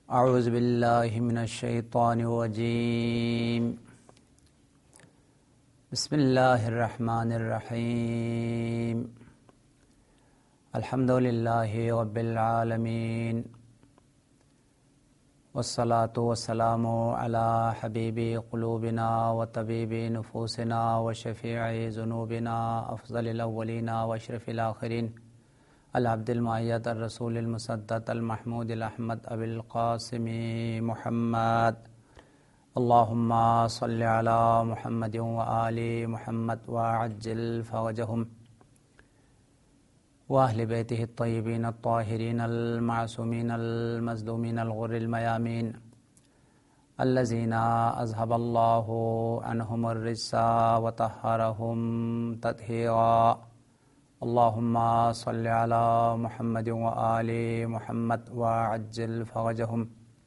اعوذ باللہ من الشیطان الرجیم بسم اللہ الرحمن الرحیم الحمد للہ رب العالمین والصلاة والسلام علی حبیب قلوبنا وطبیب نفوسنا وشفیع ذنوبنا افضل الاولین واشرف الاخرین العبد المعید الرسول المصدق المحمود الاحمد ابی القاسم محمد اللہم صل علی محمد وآل محمد وعجل فرجهم وأهل بيته الطيبين الطاهرين المعصومين المظلومين الغر الميامين الذين أذهب الله عنهم الرجس وطهرهم تطهيرا اللهم صل على محمد وآل محمد وعجل فرجهم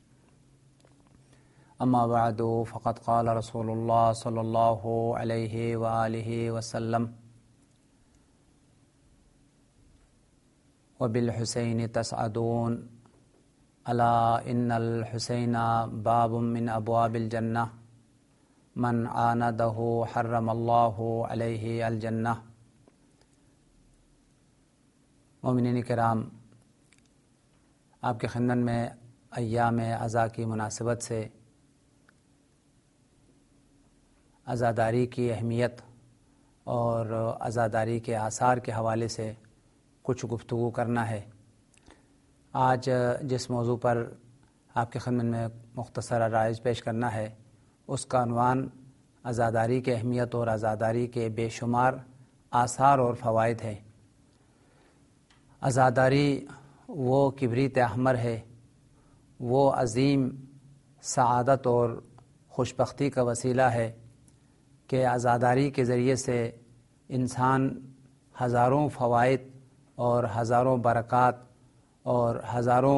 أما بعد فقد قال رسول الله صلى الله عليه وآله وسلم وبالحسين تسعدون ألا إن الحسين باب من أبواب الجنة من عانده حرم الله عليه الجنة۔ مومنین کرام، آپ کے خندن میں ایام عزا کی مناسبت سے عزاداری کی اہمیت اور عزاداری کے آثار کے حوالے سے کچھ گفتگو کرنا ہے۔ آج جس موضوع پر آپ کے خدمت میں مختصر رائج پیش کرنا ہے اس کا عنوان عزاداری کی اہمیت اور عزاداری کے بے شمار آثار اور فوائد ہے۔ عزاداری وہ کبریت احمر ہے، وہ عظیم سعادت اور خوشبختی کا وسیلہ ہے کہ عزاداری کے ذریعے سے انسان ہزاروں فوائد اور ہزاروں برکات اور ہزاروں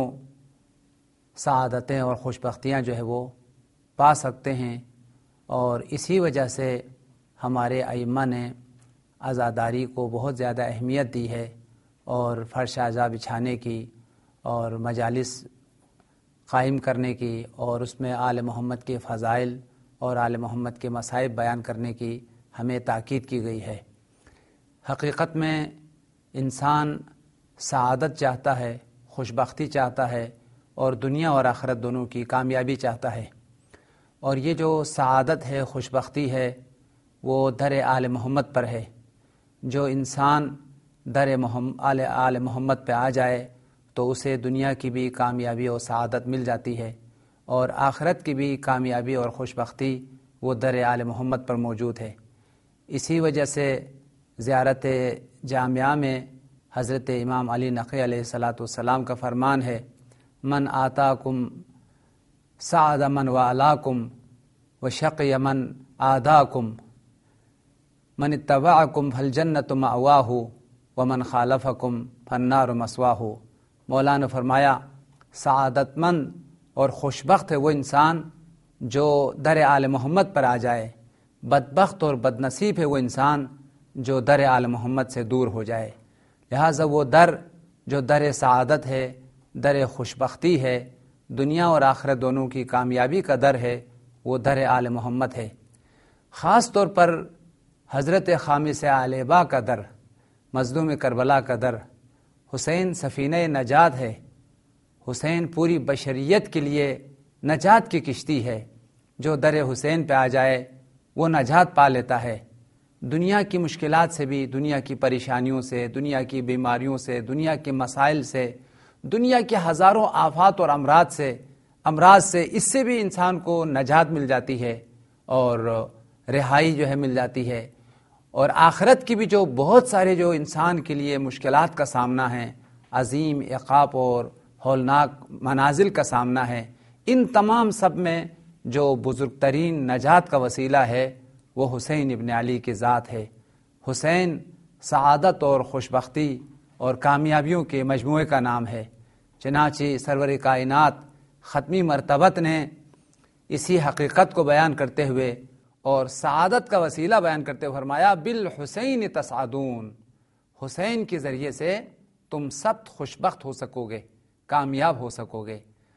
سعادتیں اور خوشبختیاں جو ہے وہ پا سکتے ہیں، اور اسی وجہ سے ہمارے ائمہ نے عزاداری کو بہت زیادہ اہمیت دی ہے، اور فرش عزا بچھانے کی اور مجالس قائم کرنے کی اور اس میں آل محمد کے فضائل اور آل محمد کے مصائب بیان کرنے کی ہمیں تاکید کی گئی ہے۔ حقیقت میں انسان سعادت چاہتا ہے، خوشبختی چاہتا ہے، اور دنیا اور آخرت دونوں کی کامیابی چاہتا ہے، اور یہ جو سعادت ہے، خوشبختی ہے، وہ در آل محمد پر ہے۔ جو انسان در آل محمد پہ آ جائے تو اسے دنیا کی بھی کامیابی اور سعادت مل جاتی ہے، اور آخرت کی بھی کامیابی اور خوشبختی وہ در آل محمد پر موجود ہے۔ اسی وجہ سے زیارت جامعہ میں حضرت امام علی نقی علیہ السلام کا فرمان ہے، من آتاکم سعد من والاکم وشقی من آداکم من اتبعکم فالجنت مأواہ ومن خالفکم فالنار مسواہ۔ مولا نے فرمایا سعادت مند اور خوشبخت ہے وہ انسان جو در آل محمد پر آ جائے، بدبخت اور بدنصیب ہے وہ انسان جو در آل محمد سے دور ہو جائے۔ لہٰذا وہ در جو در سعادت ہے، در خوشبختی ہے، دنیا اور آخرت دونوں کی کامیابی کا در ہے، وہ در آل محمد ہے۔ خاص طور پر حضرت خامس علیبا کا در، مظلوم کربلا کا در، حسین سفینہ نجات ہے۔ حسین پوری بشریت کے لیے نجات کی کشتی ہے، جو در حسین پہ آ جائے وہ نجات پا لیتا ہے، دنیا کی مشکلات سے بھی، دنیا کی پریشانیوں سے، دنیا کی بیماریوں سے، دنیا کے مسائل سے، دنیا کے ہزاروں آفات اور امراض سے اس سے بھی انسان کو نجات مل جاتی ہے اور رہائی جو ہے مل جاتی ہے۔ اور آخرت کی بھی جو بہت سارے جو انسان کے لیے مشکلات کا سامنا ہے، عظیم عقاب اور ہولناک منازل کا سامنا ہے، ان تمام سب میں جو بزرگ ترین نجات کا وسیلہ ہے وہ حسین ابن علی کی ذات ہے۔ حسین سعادت اور خوشبختی اور کامیابیوں کے مجموعے کا نام ہے۔ چنانچہ سرور کائنات ختمی مرتبت نے اسی حقیقت کو بیان کرتے ہوئے اور سعادت کا وسیلہ بیان کرتے ہوئے فرمایا بالحسین تسعدون، حسین کے ذریعے سے تم سب خوشبخت ہو سکو گے، کامیاب ہو سکو گے۔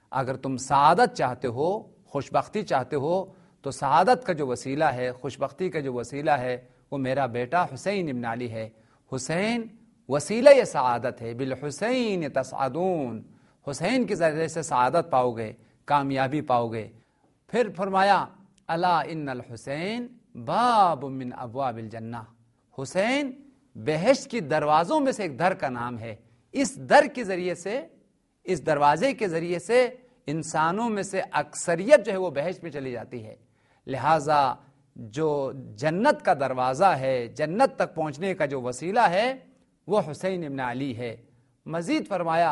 اگر تم سعادت چاہتے ہو، خوشبختی چاہتے ہو، تو سعادت کا جو وسیلہ ہے، خوشبختی کا جو وسیلہ ہے، وہ میرا بیٹا حسین ابن علی ہے۔ حسین وسیلہ یہ سعادت ہے، بالحسین تسعدون، حسین کے ذریعے سے سعادت پاؤ گے، کامیابی پاؤ گے۔ پھر فرمایا الا ان الحسین باب من ابواب الجنہ، حسین بہشت کی دروازوں میں سے ایک در کا نام ہے۔ اس در کے ذریعے سے، اس دروازے کے ذریعے سے انسانوں میں سے اکثریت جو ہے وہ بہشت میں چلی جاتی ہے۔ لہذا جو جنت کا دروازہ ہے، جنت تک پہنچنے کا جو وسیلہ ہے، وہ حسین ابن علی ہے۔ مزید فرمایا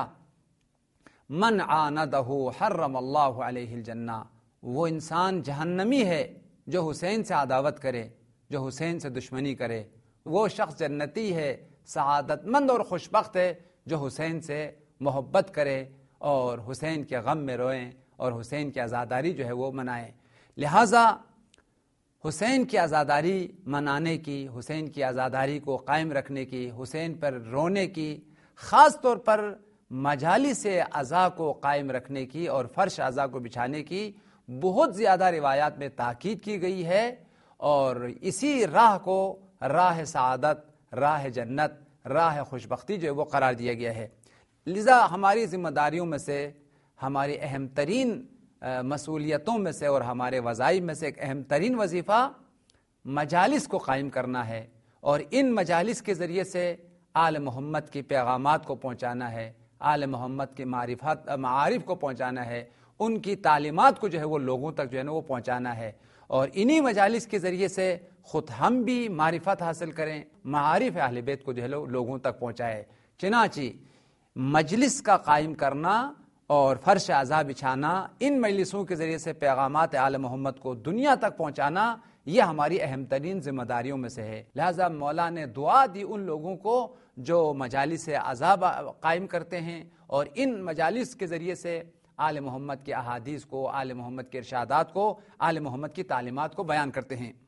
من عاندہ حرم اللہ علیہ الجنہ، وہ انسان جہنمی ہے جو حسین سے عداوت کرے، جو حسین سے دشمنی کرے۔ وہ شخص جنتی ہے، سعادت مند اور خوشبخت ہے جو حسین سے محبت کرے اور حسین کے غم میں روئیں اور حسین کی عزاداری جو ہے وہ منائیں۔ لہٰذا حسین کی عزاداری منانے کی، حسین کی عزاداری کو قائم رکھنے کی، حسین پر رونے کی، خاص طور پر مجالس عزا کو قائم رکھنے کی اور فرش عزا کو بچھانے کی بہت زیادہ روایات میں تاکید کی گئی ہے، اور اسی راہ کو راہ سعادت، راہ جنت، راہ خوشبختی جو ہے وہ قرار دیا گیا ہے۔ لذا ہماری ذمہ داریوں میں سے، ہماری اہم ترین مسئولیتوں میں سے اور ہمارے وظائف میں سے ایک اہم ترین وظیفہ مجالس کو قائم کرنا ہے، اور ان مجالس کے ذریعے سے آل محمد کی پیغامات کو پہنچانا ہے، آل محمد کے معارف کو پہنچانا ہے، ان کی تعلیمات کو جو ہے وہ لوگوں تک جو ہے نا وہ پہنچانا ہے، اور انہی مجالس کے ذریعے سے خود ہم بھی معرفت حاصل کریں، معارف اہل بیت کو جو ہے لوگوں تک پہنچائے۔ چنانچہ مجلس کا قائم کرنا اور فرش عزا بچھانا، ان مجلسوں کے ذریعے سے پیغامات آل محمد کو دنیا تک پہنچانا، یہ ہماری اہم ترین ذمہ داریوں میں سے ہے۔ لہذا مولا نے دعا دی ان لوگوں کو جو مجالس عزا قائم کرتے ہیں اور ان مجالس کے ذریعے سے آل محمد کے احادیث کو، آل محمد کے ارشادات کو، آل محمد کی تعلیمات کو بیان کرتے ہیں۔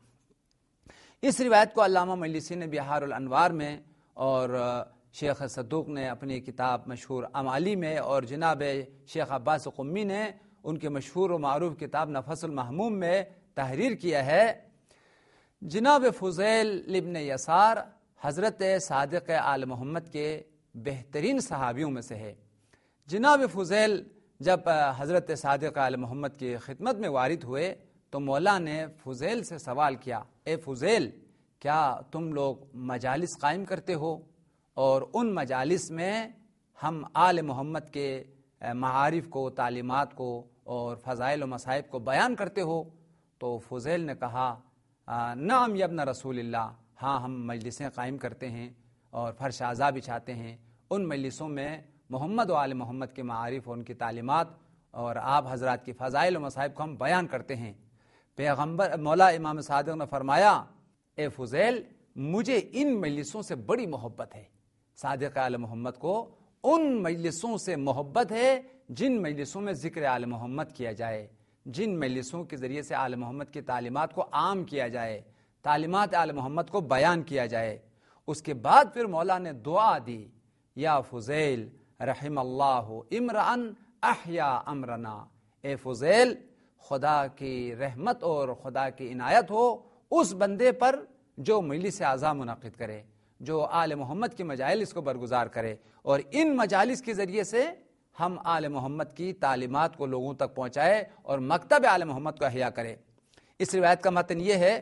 اس روایت کو علامہ مجلسی نے بہار الانوار میں، اور شیخ صدوق نے اپنی کتاب مشہور امالی میں، اور جناب شیخ عباس قمی نے ان کے مشہور و معروف کتاب نفس المحموم میں تحریر کیا ہے۔ جناب فضیل ابن یسار حضرت صادق آل محمد کے بہترین صحابیوں میں سے ہے۔ جناب فضیل جب حضرت صادق آل محمد کی خدمت میں وارد ہوئے تو مولا نے فضیل سے سوال کیا، اے فضیل، کیا تم لوگ مجالس قائم کرتے ہو اور ان مجالس میں ہم آل محمد کے معارف کو، تعلیمات کو اور فضائل و مصائب کو بیان کرتے ہو؟ تو فضیل نے کہا نعم یا ابن رسول اللہ، ہاں ہم مجلسیں قائم کرتے ہیں اور فرش عزا بچھاتے ہیں، ان مجلسوں میں محمد و آل محمد کے معارف اور ان کی تعلیمات اور آپ حضرات کی فضائل و مصائب کو ہم بیان کرتے ہیں۔ پیغمبر مولا امام صادق نے فرمایا، اے فضیل، مجھے ان مجلسوں سے بڑی محبت ہے۔ صادق آل محمد کو ان مجلسوں سے محبت ہے جن مجلسوں میں ذکر آل محمد کیا جائے، جن مجلسوں کے ذریعے سے آل محمد کی تعلیمات کو عام کیا جائے، تعلیمات آل محمد کو بیان کیا جائے۔ اس کے بعد پھر مولا نے دعا دی، یا فضیل رحم اللہ امرأن احیا امرنا، اے فضیل، خدا کی رحمت اور خدا کی عنایت ہو اس بندے پر جو مجلس اعظم منعقد کرے، جو آل محمد کی مجالس کو برگزار کرے، اور ان مجالس کے ذریعے سے ہم آل محمد کی تعلیمات کو لوگوں تک پہنچائے اور مکتب آل محمد کو احیا کرے۔ اس روایت کا متن یہ ہے،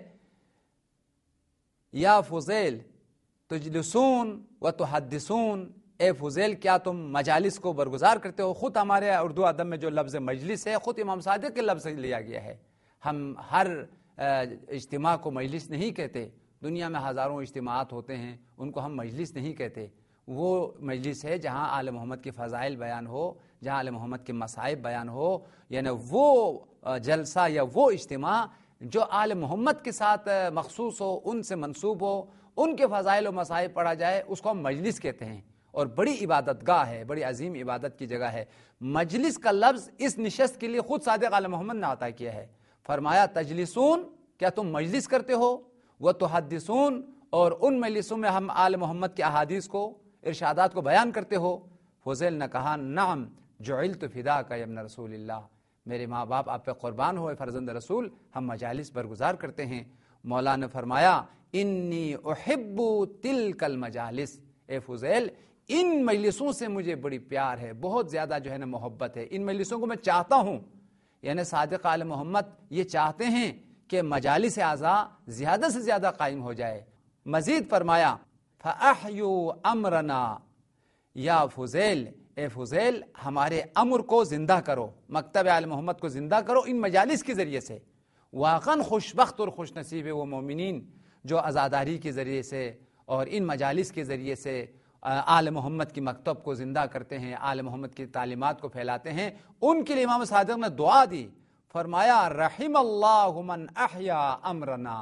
یا فضیل تجلسون و تحدثون، اے فضیل، کیا تم مجالس کو برگزار کرتے ہو؟ خود ہمارے اردو ادب میں جو لفظ مجلس ہے خود امام صادق کے لفظ سے لیا گیا ہے۔ ہم ہر اجتماع کو مجلس نہیں کہتے، دنیا میں ہزاروں اجتماعات ہوتے ہیں، ان کو ہم مجلس نہیں کہتے۔ وہ مجلس ہے جہاں آل محمد کی فضائل بیان ہو، جہاں آل محمد کے مصائب بیان ہو، یعنی وہ جلسہ یا وہ اجتماع جو آل محمد کے ساتھ مخصوص ہو، ان سے منسوب ہو، ان کے فضائل و مصائب پڑھا جائے، اس کو ہم مجلس کہتے ہیں، اور بڑی عبادت گاہ ہے، بڑی عظیم عبادت کی جگہ ہے۔ مجلس کا لفظ اس نشست کے لیے خود صادق آل محمد نے عطا کیا ہے۔ فرمایا تجلسون، کیا تم مجلس کرتے ہو؟ وہ تحدثون، اور ان مجلسوں میں ہم آل محمد کے احادیث کو، ارشادات کو بیان کرتے ہو؟ فضیل نے کہا نعم جعلت فداک یا ابن رسول اللہ، میرے ماں باپ آپ پہ قربان ہوئے فرزند رسول، ہم مجالس برگزار کرتے ہیں۔ مولا نے فرمایا انی احب تلک المجالس، اے فضیل ان مجلسوں سے مجھے بڑی پیار ہے، بہت زیادہ جو ہے نا محبت ہے، ان مجلسوں کو میں چاہتا ہوں۔ یعنی صادق آل محمد یہ چاہتے ہیں کہ مجالس اعضاء زیادہ سے زیادہ قائم ہو جائے۔ مزید فرمایا فَأَحْيُوا أَمْرَنَا، یا فضیل اے فضیل ہمارے امر کو زندہ کرو، مکتب آل محمد کو زندہ کرو ان مجالس کے ذریعے سے۔ واقعاً خوش بخت اور خوش نصیب ہے وہ مومنین جو عزاداری کے ذریعے سے اور ان مجالس کے ذریعے سے آل محمد کی مکتب کو زندہ کرتے ہیں، آل محمد کی تعلیمات کو پھیلاتے ہیں۔ ان کے لیے امام صادق نے دعا دی، فرمایا رحم اللہ من احیا امرنا،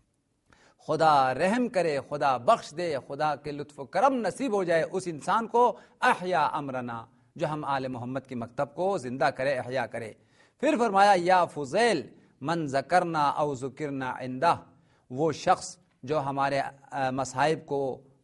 خدا رحم کرے، خدا بخش دے، خدا کے لطف و کرم نصیب ہو جائے اس انسان کو احیا امرنا جو ہم آل محمد کی مکتب کو زندہ کرے، احیا کرے۔ پھر فرمایا یا فضیل من ذکرنا او ذکرنا عندہ، وہ شخص جو ہمارے مصائب کو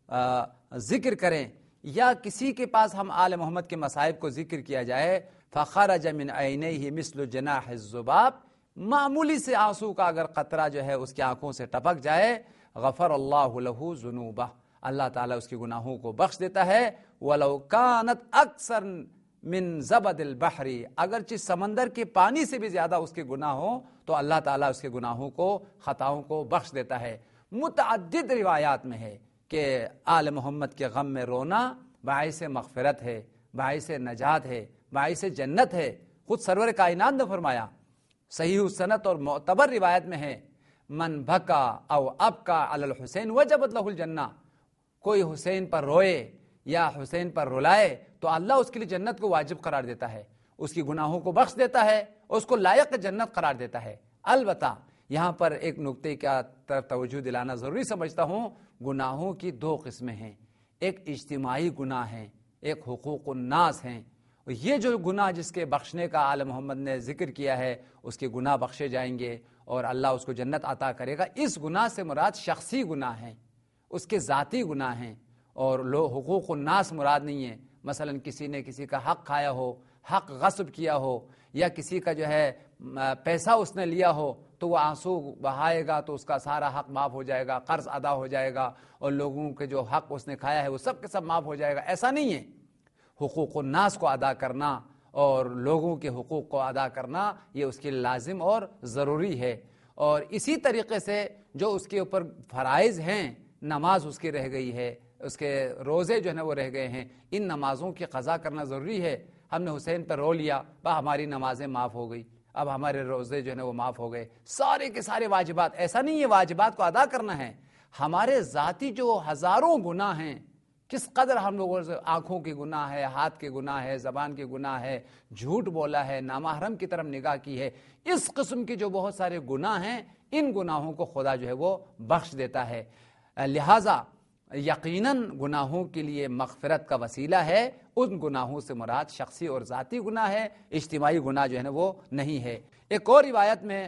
ذکر کریں یا کسی کے پاس ہم آل محمد کے مصائب کو ذکر کیا جائے، فخرج من عینیہ مثل جناح الذباب، معمولی سے آنسو کا اگر قطرہ جو ہے اس کی آنکھوں سے ٹپک جائے، غفر اللہ لہ ذنوبہ، اللہ تعالیٰ اس کے گناہوں کو بخش دیتا ہے۔ وَلَوْ كَانَتْ أَكْثَرْ مِنْ زَبَدِ الْبَحْرِ، اگرچہ سمندر کے پانی سے بھی زیادہ اس کے گناہ ہوں تو اللہ تعالیٰ اس کے گناہوں کو، خطاؤں کو بخش دیتا ہے۔ متعدد روایات میں ہے کہ آل محمد کے غم میں رونا باعث مغفرت ہے، باعث نجات ہے، باعث جنت ہے۔ خود سرور کائنات نے فرمایا، صحیح السند اور معتبر روایت میں ہے، من بھکا او ابکا علی الحسین وجبت لہ الجنہ، کوئی حسین پر روئے یا حسین پر رلائے تو اللہ اس کے لیے جنت کو واجب قرار دیتا ہے، اس کی گناہوں کو بخش دیتا ہے، اس کو لائق جنت قرار دیتا ہے۔ البتہ یہاں پر ایک نقطے کا توجہ دلانا ضروری سمجھتا ہوں، گناہوں کی دو قسمیں ہیں، ایک اجتماعی گناہ ہیں، ایک حقوق الناس ہیں۔ یہ جو گناہ جس کے بخشنے کا آل محمد نے ذکر کیا ہے، اس کے گناہ بخشے جائیں گے اور اللہ اس کو جنت عطا کرے گا، اس گناہ سے مراد شخصی گناہ ہیں، اس کے ذاتی گناہ ہیں، اور حقوق الناس مراد نہیں ہے۔ مثلا کسی نے کسی کا حق کھایا ہو، حق غصب کیا ہو، یا کسی کا جو ہے پیسہ اس نے لیا ہو تو وہ آنسو بہائے گا تو اس کا سارا حق معاف ہو جائے گا، قرض ادا ہو جائے گا، اور لوگوں کے جو حق اس نے کھایا ہے وہ سب کے سب معاف ہو جائے گا، ایسا نہیں ہے۔ حقوق الناس کو ادا کرنا اور لوگوں کے حقوق کو ادا کرنا یہ اس کے لازم اور ضروری ہے۔ اور اسی طریقے سے جو اس کے اوپر فرائض ہیں، نماز اس کی رہ گئی ہے، اس کے روزے جو ہے نا وہ رہ گئے ہیں، ان نمازوں کی قضا کرنا ضروری ہے۔ ہم نے حسین پر رو لیا، ہماری نمازیں معاف ہو گئی، اب ہمارے روزے جو ہے نا وہ معاف ہو گئے، سارے کے سارے واجبات، ایسا نہیں ہے، واجبات کو ادا کرنا ہے۔ ہمارے ذاتی جو ہزاروں گناہ ہیں، کس قدر ہم لوگوں سے آنکھوں کے گناہ ہے، ہاتھ کے گناہ ہے، زبان کے گناہ ہے، جھوٹ بولا ہے، نامحرم کی طرف نگاہ کی ہے، اس قسم کے جو بہت سارے گناہ ہیں، ان گناہوں کو خدا جو ہے وہ بخش دیتا ہے۔ لہٰذا یقیناً گناہوں کے لیے مغفرت کا وسیلہ ہے، ان گناہوں سے مراد شخصی اور ذاتی گناہ ہے، اجتماعی گناہ جو ہے نا وہ نہیں ہے۔ ایک اور روایت میں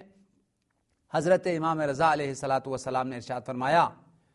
حضرت امام رضا علیہ الصلاۃ والسلام نے ارشاد فرمایا،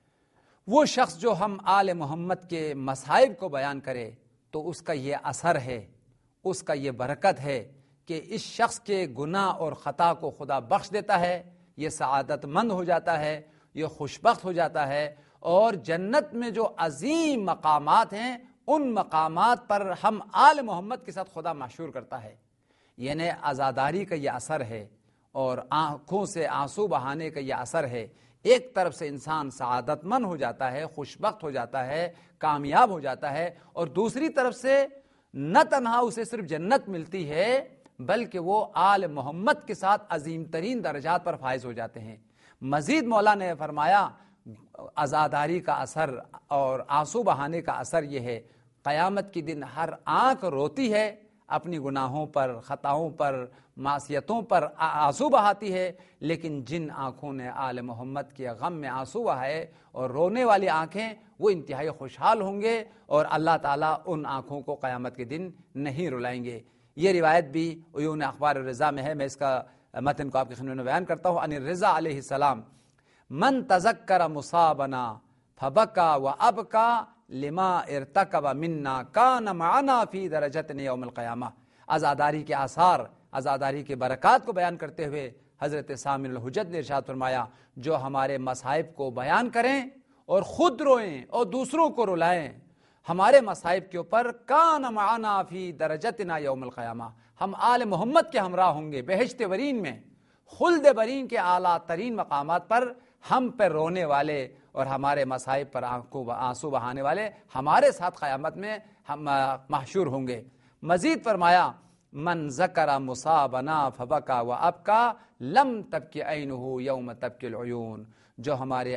وہ شخص جو ہم آل محمد کے مصائب کو بیان کرے تو اس کا یہ اثر ہے، اس کا یہ برکت ہے کہ اس شخص کے گناہ اور خطا کو خدا بخش دیتا ہے، یہ سعادت مند ہو جاتا ہے، یہ خوشبخت ہو جاتا ہے، اور جنت میں جو عظیم مقامات ہیں ان مقامات پر ہم آل محمد کے ساتھ خدا محشور کرتا ہے۔ یعنی عزاداری کا یہ اثر ہے اور آنکھوں سے آنسو بہانے کا یہ اثر ہے۔ ایک طرف سے انسان سعادت مند ہو جاتا ہے، خوشبخت ہو جاتا ہے، کامیاب ہو جاتا ہے، اور دوسری طرف سے نہ تنہا اسے صرف جنت ملتی ہے بلکہ وہ آل محمد کے ساتھ عظیم ترین درجات پر فائز ہو جاتے ہیں۔ مزید مولا نے فرمایا عزاداری کا اثر اور آنسو بہانے کا اثر یہ ہے، قیامت کے دن ہر آنکھ روتی ہے، اپنی گناہوں پر، خطاؤں پر، معصیتوں پر آنسو بہاتی ہے، لیکن جن آنکھوں نے آل محمد کے غم میں آنسو بہائے اور رونے والی آنکھیں، وہ انتہائی خوشحال ہوں گے اور اللہ تعالیٰ ان آنکھوں کو قیامت کے دن نہیں رلائیں گے۔ یہ روایت بھی عیون اخبار الرضا میں ہے، میں اس کا متن کو آپ کے خدمت میں بیان کرتا ہوں۔ ان الرضا علیہ السلام، من تذکر مصابنا فبکا و ابکا لما ارتکب منا کان معنا فی درجتنا یوم القیامہ. عزاداری کے آثار، عزاداری کے برکات کو بیان کرتے ہوئے حضرت سامع الحجت نے ارشاد فرمایا جو ہمارے مصائب کو بیان کریں اور خود روئیں اور دوسروں کو رلائیں ہمارے مصائب کے اوپر، کان معنا فی درجتنا یوم القیامہ، ہم آل محمد کے ہمراہ ہوں گے بہشت برین میں، خلد برین کے اعلیٰ ترین مقامات پر ہم پر رونے والے اور ہمارے مصائب پر آنسو بہانے والے ہمارے ساتھ قیامت میں ہم محشور ہوں گے. مزید فرمایا من ذکر مصابنا فبکا وابکا لم تبکی عینہ یوم تبکی العیون، جو ہمارے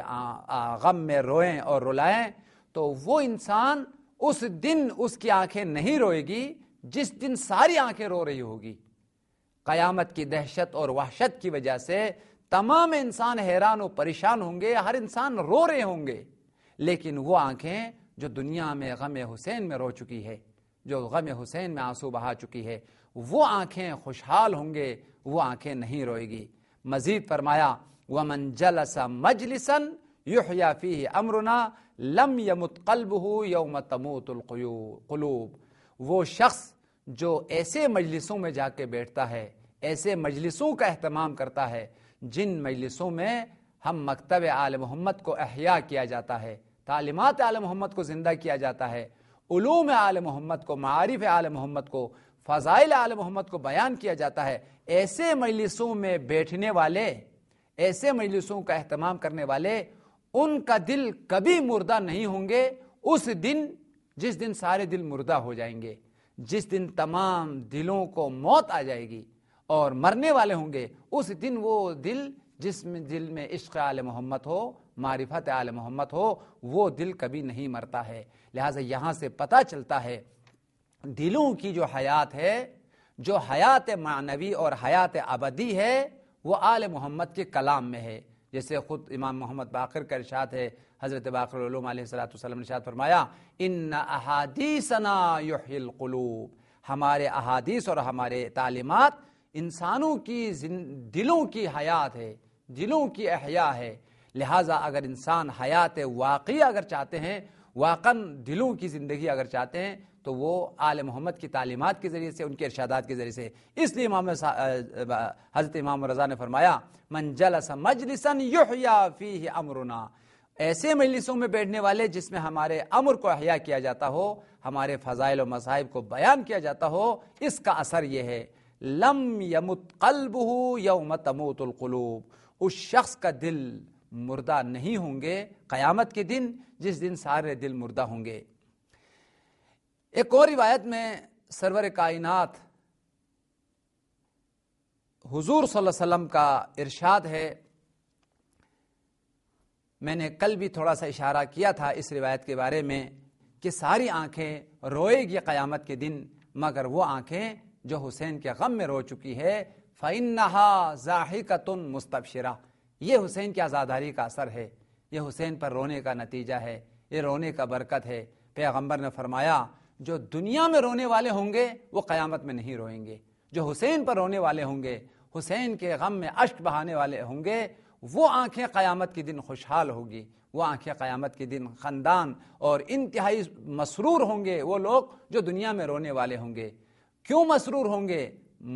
غم میں روئیں اور رلائیں تو وہ انسان اس دن اس کی آنکھیں نہیں روئے گی جس دن ساری آنکھیں رو رہی ہوگی. قیامت کی دہشت اور وحشت کی وجہ سے تمام انسان حیران و پریشان ہوں گے، ہر انسان رو رہے ہوں گے، لیکن وہ آنکھیں جو دنیا میں غم حسین میں رو چکی ہے، جو غم حسین میں آنسو بہا چکی ہے، وہ آنکھیں خوشحال ہوں گے، وہ آنکھیں نہیں روئے گی. مزید فرمایا ومن جلس مجلسا یحیی فیہ امرنا لم یمت قلبہ یوم تموت القلوب. وہ شخص جو ایسے مجلسوں میں جا کے بیٹھتا ہے، ایسے مجلسوں کا اہتمام کرتا ہے جن مجلسوں میں ہم مکتب آل محمد کو احیاء کیا جاتا ہے، تعلیمات آل محمد کو زندہ کیا جاتا ہے، علوم آل محمد کو، معارف آل محمد کو، فضائل آل محمد کو بیان کیا جاتا ہے، ایسے مجلسوں میں بیٹھنے والے، ایسے مجلسوں کا اہتمام کرنے والے، ان کا دل کبھی مردہ نہیں ہوں گے اس دن جس دن سارے دل مردہ ہو جائیں گے، جس دن تمام دلوں کو موت آ جائے گی اور مرنے والے ہوں گے. اس دن وہ دل جس میں دل میں عشق آل محمد ہو، معرفت آل محمد ہو، وہ دل کبھی نہیں مرتا ہے. لہٰذا یہاں سے پتہ چلتا ہے دلوں کی جو حیات ہے، جو حیات معنوی اور حیات ابدی ہے، وہ آل محمد کے کلام میں ہے. جیسے خود امام محمد باقر کا ارشاد ہے، حضرت باقر العلوم علیہ السلام نے ارشاد فرمایا ان احادیثنا یحیی القلوب، ہمارے احادیث اور ہمارے تعلیمات انسانوں کی دلوں کی حیات ہے، دلوں کی احیاء ہے. لہٰذا اگر انسان حیات واقعی اگر چاہتے ہیں، واقعاً دلوں کی زندگی اگر چاہتے ہیں، تو وہ آل محمد کی تعلیمات کے ذریعے سے، ان کے ارشادات کے ذریعے سے. اس لیے حضرت امام رضا نے فرمایا من جلس مجلسا یحیی فیہ امرنا، ایسے مجلسوں میں بیٹھنے والے جس میں ہمارے امر کو احیاء کیا جاتا ہو، ہمارے فضائل و مصائب کو بیان کیا جاتا ہو، اس کا اثر یہ ہے لم یمت قلبہ یوم تموت القلوب، اس شخص کا دل مردہ نہیں ہوں گے قیامت کے دن جس دن سارے دل مردہ ہوں گے. ایک اور روایت میں سرور کائنات حضور صلی اللہ علیہ وسلم کا ارشاد ہے، میں نے کل بھی تھوڑا سا اشارہ کیا تھا اس روایت کے بارے میں کہ ساری آنکھیں روئے گی قیامت کے دن مگر وہ آنکھیں جو حسین کے غم میں رو چکی ہے. فَإِنَّهَا ضَاحِكَةٌ مُسْتَبْشِرَةٌ، یہ حسین کی عزاداری کا اثر ہے، یہ حسین پر رونے کا نتیجہ ہے، یہ رونے کا برکت ہے. پیغمبر نے فرمایا جو دنیا میں رونے والے ہوں گے وہ قیامت میں نہیں روئیں گے، جو حسین پر رونے والے ہوں گے، حسین کے غم میں اشک بہانے والے ہوں گے، وہ آنکھیں قیامت کے دن خوشحال ہوگی، وہ آنکھیں قیامت کے دن خندان اور انتہائی مسرور ہوں گے. وہ لوگ جو دنیا میں رونے والے ہوں گے کیوں مسرور ہوں گے؟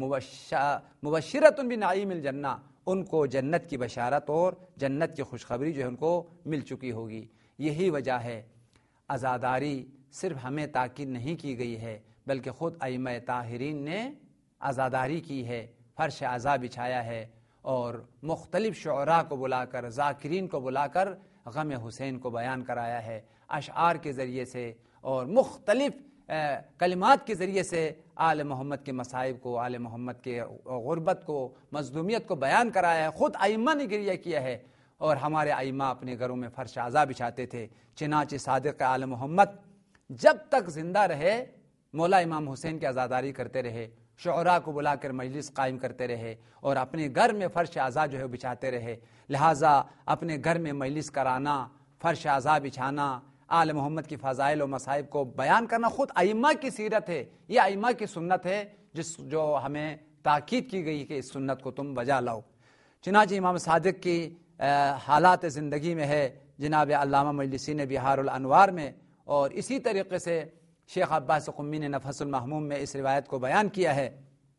مبشرۃ بنعیم الجنہ، ان کو جنت کی بشارت اور جنت کی خوشخبری جو ہے ان کو مل چکی ہوگی. یہی وجہ ہے عزاداری صرف ہمیں تاکید نہیں کی گئی ہے بلکہ خود ائمہ طاہرین نے عزاداری کی ہے، فرش عزا بچھایا ہے اور مختلف شعراء کو بلا کر، ذاکرین کو بلا کر غم حسین کو بیان کرایا ہے، اشعار کے ذریعے سے اور مختلف کلمات کے ذریعے سے آل محمد کے مصائب کو، آل محمد کے غربت کو، مظلومیت کو بیان کرایا ہے. خود ائمہ نے گریہ کیا ہے اور ہمارے ائمہ اپنے گھروں میں فرش عزا بچھاتے تھے. چنانچہ صادق آل محمد جب تک زندہ رہے مولا امام حسین کی عزاداری کرتے رہے، شعراء کو بلا کر مجلس قائم کرتے رہے اور اپنے گھر میں فرش عزا جو ہے بچھاتے رہے. لہٰذا اپنے گھر میں مجلس کرانا، فرش عزا بچھانا، آل محمد کی فضائل و مصائب کو بیان کرنا خود ائمہ کی سیرت ہے، یہ ائمہ کی سنت ہے جو ہمیں تاکید کی گئی کہ اس سنت کو تم بجا لاؤ. چنانچہ امام صادق کی حالات زندگی میں ہے، جناب علامہ مجلسی نے بہار الانوار میں اور اسی طریقے سے شیخ عباس قمی نے نفس المحموم میں اس روایت کو بیان کیا ہے۔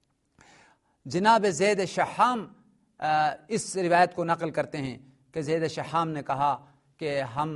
جناب زید شحام اس روایت کو نقل کرتے ہیں کہ زید شحام نے کہا کہ ہم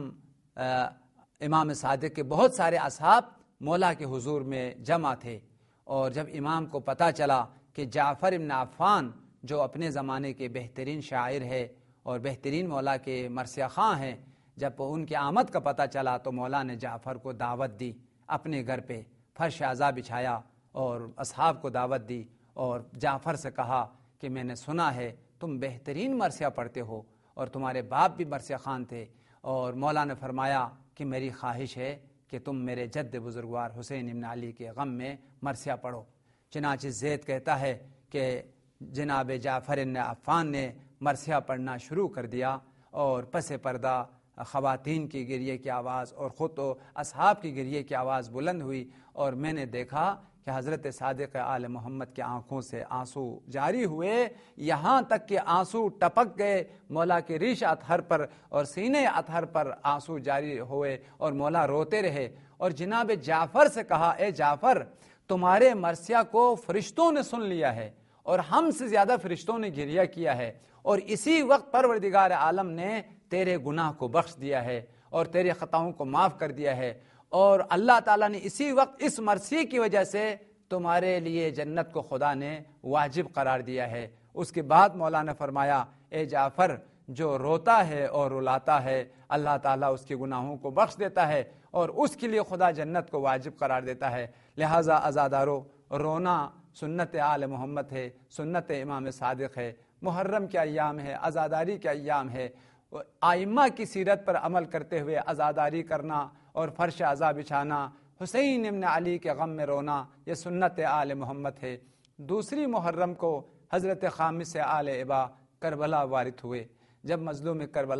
امام صادق کے بہت سارے اصحاب مولا کے حضور میں جمع تھے، اور جب امام کو پتہ چلا کہ جعفر بن عفان جو اپنے زمانے کے بہترین شاعر ہے اور بہترین مولا کے مرثیہ خواں ہیں، جب ان کی آمد کا پتہ چلا تو مولا نے جعفر کو دعوت دی، اپنے گھر پہ فرش عزا بچھایا اور اصحاب کو دعوت دی، اور جعفر سے کہا کہ میں نے سنا ہے تم بہترین مرثیہ پڑھتے ہو اور تمہارے باپ بھی مرثیہ خواں تھے، اور مولا نے فرمایا کہ میری خواہش ہے کہ تم میرے جد بزرگوار حسین ابن علی کے غم میں مرثیہ پڑھو۔ چنانچہ زید کہتا ہے کہ جناب جعفر بن عفان نے مرثیہ پڑھنا شروع کر دیا، اور پس پردہ خواتین کی گریے کی آواز اور خود و اصحاب کی گریے کی آواز بلند ہوئی، اور میں نے دیکھا کہ حضرت صادق آل محمد کی آنکھوں سے آنسو جاری ہوئے، یہاں تک کہ آنسو ٹپک گئے مولا کے ریش اطہر پر اور سینے اطہر پر آنسو جاری ہوئے، اور مولا روتے رہے۔ اور جناب جعفر سے کہا، اے جعفر تمہارے مرثیہ کو فرشتوں نے سن لیا ہے اور ہم سے زیادہ فرشتوں نے گریہ کیا ہے، اور اسی وقت پروردگار عالم نے تیرے گناہ کو بخش دیا ہے اور تیرے خطاؤں کو معاف کر دیا ہے، اور اللہ تعالیٰ نے اسی وقت اس مرثیے کی وجہ سے تمہارے لیے جنت کو خدا نے واجب قرار دیا ہے۔ اس کے بعد مولا نے فرمایا، اے جعفر جو روتا ہے اور رلاتا ہے اللہ تعالیٰ اس کے گناہوں کو بخش دیتا ہے اور اس کے لیے خدا جنت کو واجب قرار دیتا ہے۔ لہٰذا عزادارو، رونا سنت آل محمد ہے، سنت امام صادق ہے، محرم کے ایام ہے، عزاداری کے ایام ہے۔ آئمہ کی سیرت پر عمل کرتے ہوئے عزاداری کرنا اور فرش عزا بچھانا، حسین ابن علی کے غم میں رونا، یہ سنت آل محمد ہے۔ دوسری محرم کو حضرت خامس آل ابا کربلا وارد ہوئے۔ جب مظلوم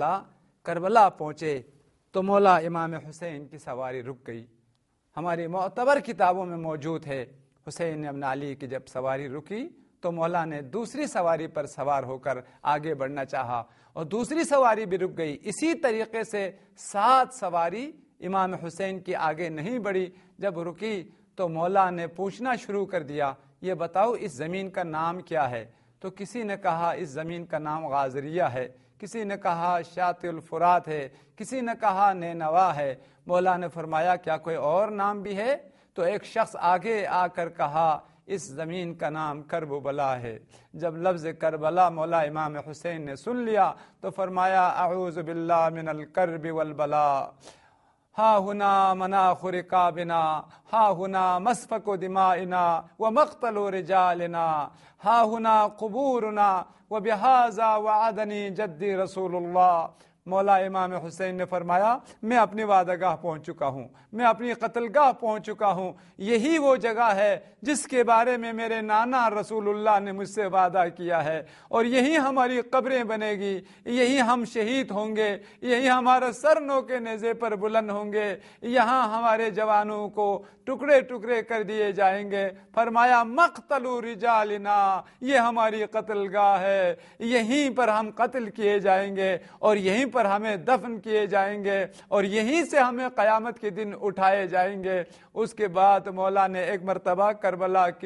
کربلا پہنچے تو مولا امام حسین کی سواری رک گئی۔ ہماری معتبر کتابوں میں موجود ہے، حسین ابن علی کی جب سواری رکی تو مولا نے دوسری سواری پر سوار ہو کر آگے بڑھنا چاہا اور دوسری سواری بھی رک گئی۔ اسی طریقے سے 7 سواری امام حسین کی آگے نہیں بڑھی۔ جب رکی تو مولا نے پوچھنا شروع کر دیا، یہ بتاؤ اس زمین کا نام کیا ہے؟ تو کسی نے کہا اس زمین کا نام غازریہ ہے، کسی نے کہا شاطئ الفرات ہے، کسی نے کہا نینوا ہے۔ مولا نے فرمایا کیا کوئی اور نام بھی ہے؟ تو ایک شخص آگے آ کر کہا اس زمین کا نام کربلا ہے۔ جب لفظ کربلا مولا امام حسین نے سن لیا تو فرمایا اعوذ باللہ من الکرب والبلاء، ہا ہنا مناخ رکابنا، ہا ہنا مسفک دمائنا ومقتل رجالنا، ہا ہنا قبورنا وبہذا وعدنی جدی رسول اللہ۔ مولا امام حسین نے فرمایا میں اپنی وعدہ گاہ پہنچ چکا ہوں، میں اپنی قتل گاہ پہنچ چکا ہوں، یہی وہ جگہ ہے جس کے بارے میں میرے نانا رسول اللہ نے مجھ سے وعدہ کیا ہے، اور یہی ہماری قبریں بنے گی، یہی ہم شہید ہوں گے، یہی ہمارا سر نو کے نیزے پر بلند ہوں گے، یہاں ہمارے جوانوں کو ٹکڑے ٹکڑے کر دیے جائیں گے۔ فرمایا مقتل رجالنا، یہ ہماری قتل گاہ ہے، یہیں پر ہم قتل کیے جائیں گے اور یہیں پر ہمیں دفن کیے جائیں گے اور یہیں سے ہمیں قیامت کے دن اٹھائے جائیں گے۔ اس کے بعد مولا نے ایک مرتبہ کربلا کی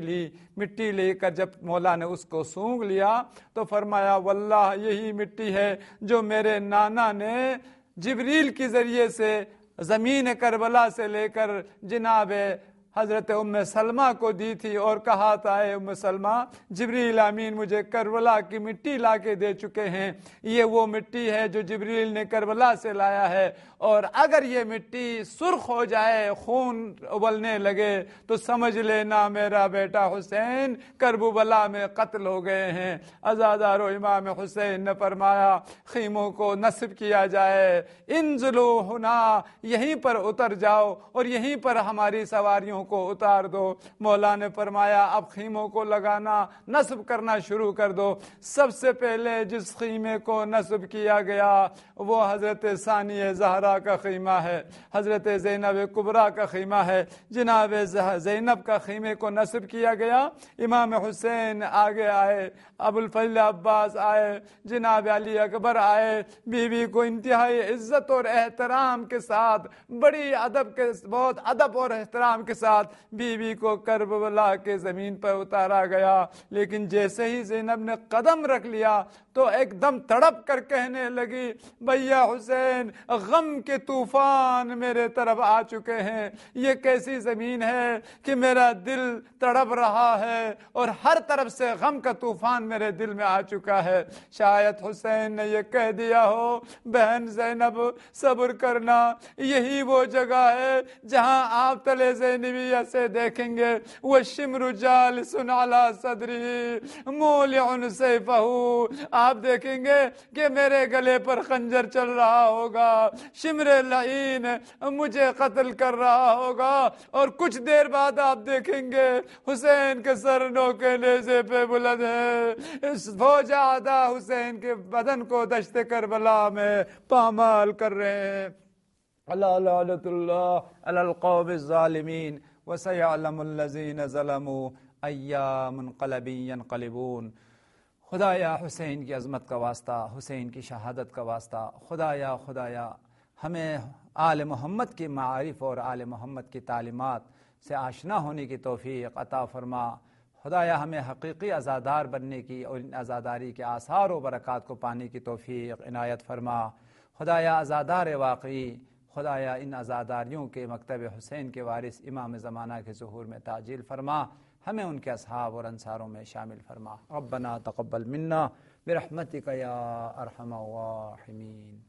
مٹی لے کر جب مولا نے اس کو سونگ لیا تو فرمایا واللہ یہی مٹی ہے جو میرے نانا نے جبریل کے ذریعے سے زمین کربلا سے لے کر جناب حضرت ام سلمہ کو دی تھی اور کہا تھا اے ام سلمہ جبریل امین مجھے کربلا کی مٹی لا کے دے چکے ہیں، یہ وہ مٹی ہے جو جبریل نے کربلا سے لایا ہے، اور اگر یہ مٹی سرخ ہو جائے، خون ابلنے لگے تو سمجھ لینا میرا بیٹا حسین کربلا میں قتل ہو گئے ہیں۔ عزادارو امام حسین نے فرمایا خیموں کو نصب کیا جائے، انزلو ہنا، یہیں پر اتر جاؤ اور یہیں پر ہماری سواریوں کو اتار دو۔ مولا نے فرمایا اب خیموں کو لگانا، نصب کرنا شروع کر دو۔ سب سے پہلے جس خیمے کو نصب کیا گیا وہ حضرت ثانیہ زہرا کا خیمہ ہے، حضرت زینب کبریٰ کا خیمہ ہے۔ جناب زینب کا خیمے کو نصب کیا گیا، امام حسین آگے آئے، ابو الفضل عباس آئے، جناب علی اکبر آئے، بیوی کو انتہائی عزت اور احترام کے ساتھ، بڑی بہت ادب اور احترام کے ساتھ بیوی کو کربلا کے زمین پر اتارا گیا۔ لیکن جیسے ہی زینب نے قدم رکھ لیا تو ایک دم تڑپ کر کہنے لگی بھیا حسین، غم کے طوفان میرے طرف آ چکے ہیں، یہ کیسی زمین ہے کہ میرا دل تڑپ رہا ہے اور ہر طرف سے غم کا طوفان میرے دل میں آ چکا ہے۔ شاید حسین نے یہ کہہ دیا ہو بہن زینب صبر کرنا، یہی وہ جگہ ہے جہاں آپ تلے زینبیہ سے دیکھیں گے وہ شمر جالس علی صدری مولع سیفہ، آپ دیکھیں گے کہ میرے گلے پر خنجر چل رہا ہوگا، شمر لعین مجھے قتل کر رہا ہوگا، اور کچھ دیر بعد آپ دیکھیں گے حسین کے سر نوکے نیزے پہ بلند ہے، اس فوج آدھا حسین کے بدن کو دشت کربلا میں پامال کر رہے ہیں۔ اللہ لعنت اللہ علی القوم الظالمین وسیعلم الذین ظلموا ای منقلب ینقلبون۔ خدایا حسین کی عظمت کا واسطہ، حسین کی شہادت کا واسطہ، خدایا ہمیں آل محمد کی معارف اور آل محمد کی تعلیمات سے آشنا ہونے کی توفیق عطا فرما۔ خدایا ہمیں حقیقی عزادار بننے کی اور ان عزاداری کے آثار و برکات کو پانے کی توفیق عنایت فرما۔ خدایا عزادار واقعی، خدایا ان عزاداریوں کے مکتب حسین کے وارث امام زمانہ کے ظہور میں تعجیل فرما، ہمیں ان کے اصحاب اور انصاروں میں شامل فرما۔ ربنا تقبل منا برحمتک یا ارحم الراحمین۔